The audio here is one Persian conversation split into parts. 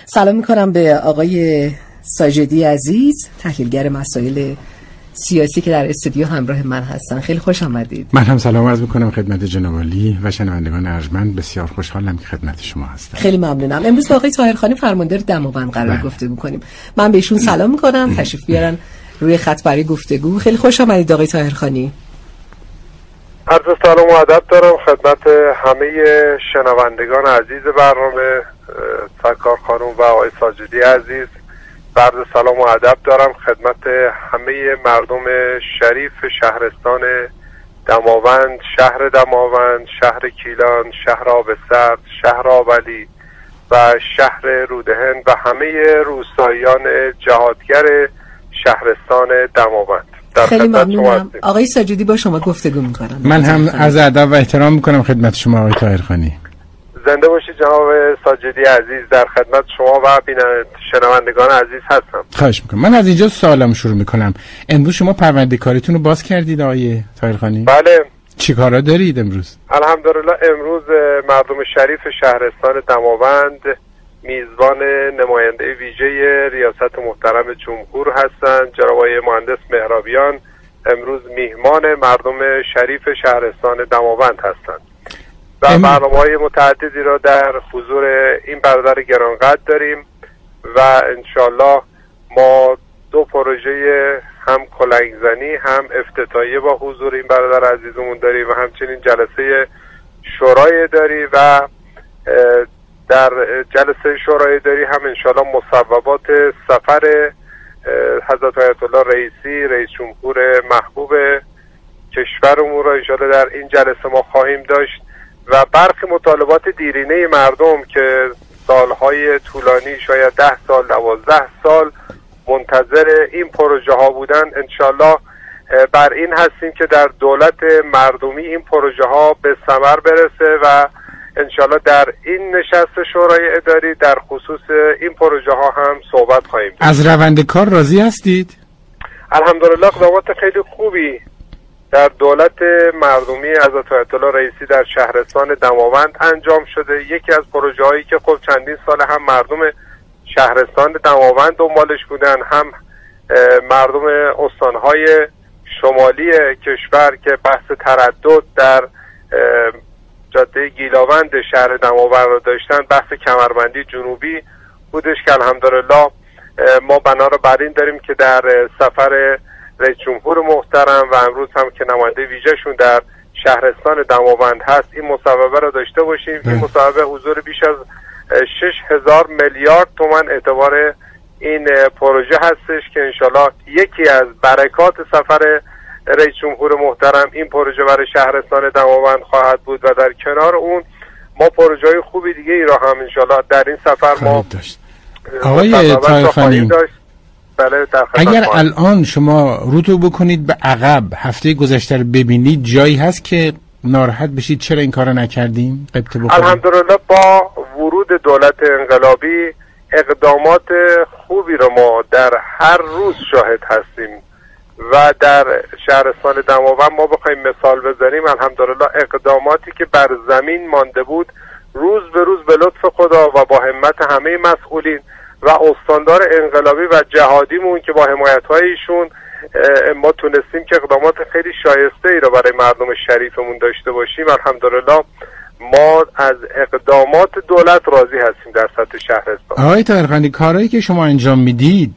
سلام میکنم به آقای ساجدی عزیز، تحلیلگر مسائل سیاسی که در استودیو همراه من هستن. خیلی خوش آمدید. من هم سلام عرض میکنم خدمت جناب عالی و شنوندگان ارجمند. بسیار خوشحالم که خدمت شما هستم. خیلی ممنونم. امروز با آقای طاهرخانی فرماندار دماوند قرار گفتگو کنیم. من بهشون سلام میکنم، تشریف بیارن روی خط برای گفتگو. خیلی خوش آمدید آقای طاهرخانی. عرض سلام و ادب دارم خدمت همه شنوندگان عزیز برنامه، سرکار خانم و آقای ساجدی عزیز. عرض سلام و ادب دارم خدمت همه مردم شریف شهرستان دماوند، شهر دماوند، شهر کیلان، شهر آبسرد، شهر آبعلی و شهر رودهن و همه روستاییان جهادگر شهرستان دماوند. خیلی ممنونم. آقای ساجدی با شما گفتگو میکنم. من هم از ادب و احترام میکنم خدمت شما آقای طاهرخانی. زنده باشید جناب ساجدی عزیز، در خدمت شما و شنوندگان عزیز هستم. خواهش میکنم. من از اینجا سوالم شروع میکنم. امروز شما پرونده کاریتون رو باز کردید آقای طاهرخانی؟ بله. چی کارا دارید امروز؟ الحمدلله امروز مردم شریف شهرستان دماوند میزبان نماینده ویژه ریاست محترم جمهور هستند. جناب آقای مهندس مهرابیان امروز میهمان مردم شریف شهرستان دماوند هستند و برنامه‌های متعددی را در حضور این برادر گرانقدر داریم و انشالله ما دو پروژه هم کلنگزنی هم افتتاحیه با حضور این برادر عزیزمون داریم و همچنین جلسه شورای داری و در جلسه شورای داری هم انشالله مصوبات سفر حضرت آیت الله رئیسی رئیس جمهور محبوب کشورمون را انشالله در این جلسه ما خواهیم داشت و برخی مطالبات دیرینه مردم که سالهای طولانی شاید 10 سال 12 سال منتظر این پروژه ها بودن، انشالله بر این هستیم که در دولت مردمی این پروژه ها به ثمر برسه و انشالله در این نشست شورای اداری در خصوص این پروژه ها هم صحبت خواهیم داشت. از روند کار راضی هستید؟ الحمدلله اقدامات خیلی خوبی در دولت مردمی حضرت آیت الله رئیسی در شهرستان دماوند انجام شده. یکی از پروژه هایی که خب چندین سال هم مردم شهرستان دماوند دنبالش بودن، هم مردم استانهای شمالی کشور که بحث تردد در جاده گیلاوند شهر دماوند رو داشتن، بحث کمربندی جنوبی بودش که الحمدلله ما بنا رو بر این داریم که در سفر رئیس جمهور محترم و امروز هم که نماینده ویژه‌شون در شهرستان دماوند هست این مصوبه رو داشته باشیم. این مصوبه حضور بیش از 6000 میلیارد تومان اعتبار این پروژه هستش که انشالله یکی از برکات سفر رئیس جمهور محترم این پروژه برای شهرستان دماوند خواهد بود و در کنار اون ما پروژه‌های خوبی دیگه ای را هم انشالله در این سفر ما داشت. آقای طاهرخانی، بله اگر الان شما روتو بکنید به عقب، هفته گذشته رو ببینید، جایی هست که ناراحت بشید چرا این کارو نکردیم؟ الحمدلله با ورود دولت انقلابی اقدامات خوبی رو ما در هر روز شاهد هستیم و در شهرستان دماوند ما بخوایم مثال بزنیم، الحمدلله اقداماتی که بر زمین مانده بود روز به روز به لطف خدا و با همت همه مسئولین و استاندار انقلابی و جهادیمون که با حمایت‌های ایشون ما تونستیم که اقدامات خیلی شایسته ای رو برای مردم شریفمون داشته باشیم. الحمدلله ما از اقدامات دولت راضی هستیم در سطح شهرستان. آقای طاهرخانی، کارهایی که شما انجام میدید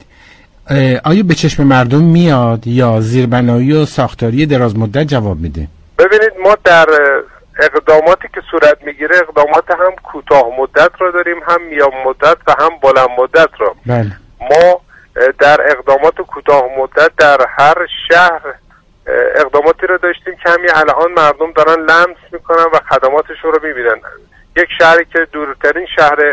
آیا به چشم مردم میاد یا زیربنایی و ساختاری دراز مدت جواب میده؟ ببینید ما در اقداماتی که صورت میگیره اقدامات هم کوتاه مدت رو داریم، هم میان مدت و هم بلند مدت رو. بله. ما در اقدامات کوتاه مدت در هر شهر اقداماتی رو داشتیم که همین الان مردم دارن لمس میکنن و خدماتش رو میبینن. یک شهری که دورترین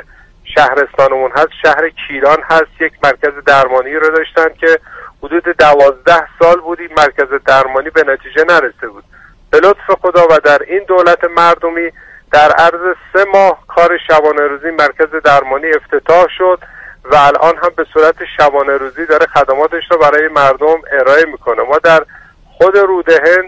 شهرستانمون هست شهر کیلان هست، یک مرکز درمانی رو داشتن که حدود 12 سال بود این مرکز درمانی به نتیجه نرسیده بود. به لطف خدا و در این دولت مردمی در عرض 3 ماه کار شبانه روزی مرکز درمانی افتتاح شد و الان هم به صورت شبانه روزی داره خدماتش رو برای مردم ارائه میکنه. ما در خود رودهن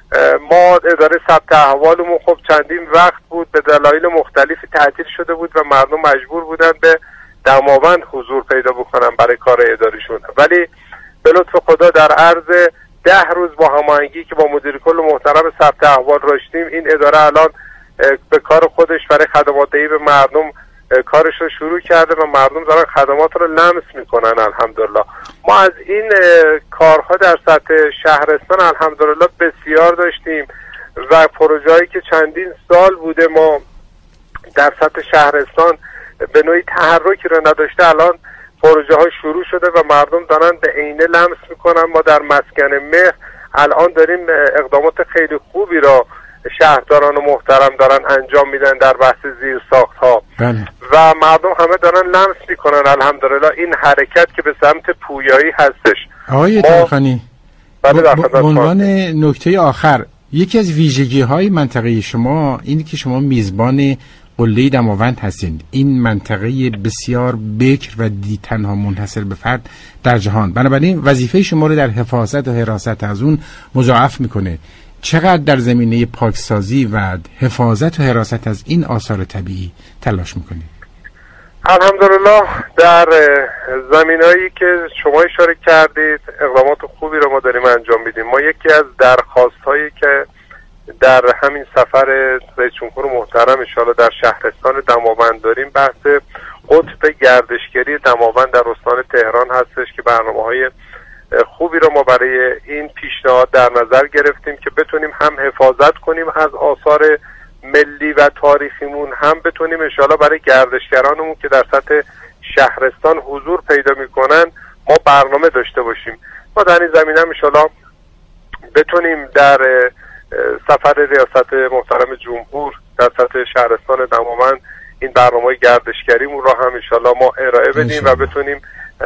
ما اداره ثبت احوالمون خب چندین وقت بود به دلایل مختلفی تعطیل شده بود و مردم مجبور بودن به دماوند حضور پیدا بکنن برای کار اداریشون. ولی به لطف خدا در عرض 10 روز با هماهنگی که با مدیر کل محترم ثبت احوال داشتیم، این اداره الان به کار خودش برای خدمات دهی به مردم کارش رو شروع کرده و مردم دارن خدمات رو لمس میکنن. الحمدلله ما از این کارها در سطح شهرستان الحمدلله بسیار داشتیم و پروژه‌ای که چندین سال بوده ما در سطح شهرستان به نوعی تحرکی رو نداشته، الان پروژه ها شروع شده و مردم دارن به عینه لمس میکنن. ما در مسکن مهر الان داریم اقدامات خیلی خوبی را شهرداران محترم دارن انجام میدن در بحث زیر ساخت ها و مردم همه دارن لمس میکنن الحمدلله این حرکت که به سمت پویایی هستش. آقای طالقانی، به عنوان نکته آخر، یکی از ویژگی های منطقه شما اینه که شما میزبان قله دماوند هستید. این منطقه بسیار بکر و تنها منحصر به فرد در جهان، بنابراین وظیفه شما رو در حفاظت و حراست از اون مضاعف میکنه. چقدر در زمینه پاکسازی و حفاظت و حراست از این آثار طبیعی تلاش میکنید؟ الحمدلله در زمینهایی که شما اشاره کردید اقدامات خوبی رو ما داریم انجام میدیم. ما یکی از درخواست‌هایی که در همین سفر رئیس جمهور محترم ان شاءالله در شهرستان دماوند داریم بحث قطب گردشگری دماوند در استان تهران هستش که برنامه‌های خوبی رو ما برای این پیشنهاد در نظر گرفتیم که بتونیم هم حفاظت کنیم از آثار ملی و تاریخیمون، هم بتونیم ان شاءالله برای گردشگرانمون که در سطح شهرستان حضور پیدا میکنن ما برنامه داشته باشیم. ما در این زمینه ان شاءالله بتونیم در سفر ریاست محترم جمهور در سطح شهرستان دماوند این برنامه گردشگریمون رو هم انشالله ما ارائه بدیم و بتونیم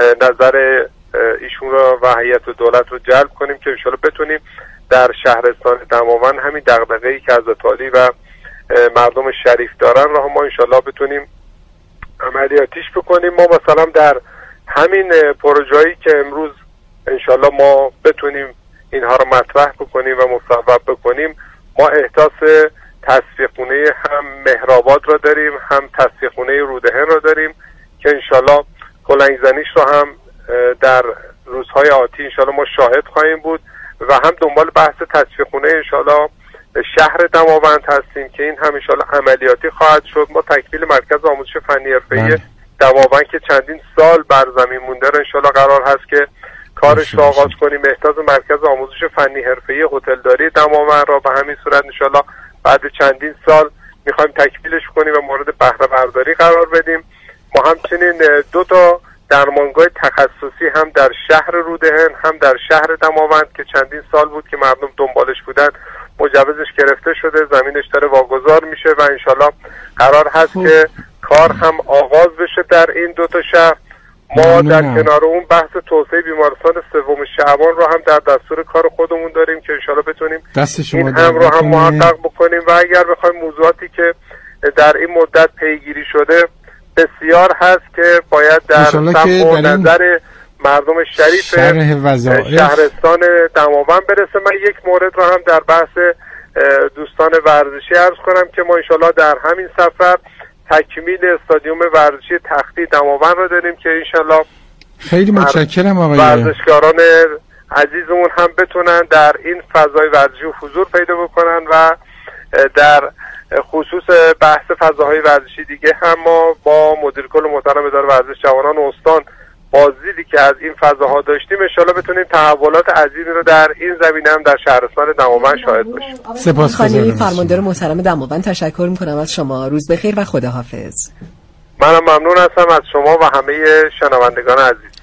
نظر ایشون رو و هیئت دولت رو جلب کنیم که انشالله بتونیم در شهرستان دماوند همین دغدغه‌ای که حضرت عالی و مردم شریف دارن رو ما انشالله بتونیم عملیاتیش بکنیم. ما مثلا در همین پروژه‌ای که امروز انشالله ما بتونیم اینها رو مطرح بکنیم و مصوب بکنیم، ما احداث تصفیه‌خونه هم مهرآباد رو داریم، هم تصفیه‌خونه رودهن رو داریم که انشالله کلنگزنیش رو هم در روزهای آتی انشالله ما شاهد خواهیم بود و هم دنبال بحث تصفیه‌خونه انشالله شهر دماوند هستیم که این هم انشالله عملیاتی خواهد شد. ما تکمیل مرکز آموزش فنی حرفه‌ای دماوند که چندین سال بر زمین مونده رو انشالله قرار هست که کارش رو آغاز کنیم. احداث مرکز آموزش فنی حرفه‌ای هتلداری دماوند را به همین صورت انشالله بعد چندین سال میخوایم تکمیلش کنیم و مورد بهره برداری قرار بدیم. ما همچنین 2 تا درمانگاه تخصصی هم در شهر رودهن هم در شهر دماوند که چندین سال بود که مردم دنبالش بودن مجوزش گرفته شده، زمینش داره واگذار میشه و انشالله قرار هست که کار هم آغاز بشه در این 2 تا شهر. ما در کنار اون بحث توسعه بیمارستان 3 شعبان رو هم در دستور کار خودمون داریم که انشالله بتونیم این امر رو هم محقق بکنیم و اگر بخوایم موضوعاتی که در این مدت پیگیری شده بسیار هست که باید در سمع و نظر مردم شریف شهرستان دماوند برسه. من یک مورد رو هم در بحث دوستان ورزشی عرض کنم که ما انشالله در همین سفر تکمیل استادیوم ورزشی تختی دماوند رو داریم که انشالله خیلی متشکرم آقای ورزشکاران عزیزمون هم بتونن در این فضای ورزشی حضور پیدا بکنن و در خصوص بحث فضاهای ورزشی دیگه هم ما با مدیر کل محترم اداره ورزش جوانان استان بازدیدی که از این فضاها داشتیم انشالله بتونیم تحولات عظیمی رو در این زمینه هم در شهرستان دماوند شاهد باشیم. سپاسگزارم. فرماندار محترم دماوند تشکر میکنم از شما. روز بخیر و خداحافظ. منم ممنون هستم از شما و همه شنوندگان عزیز.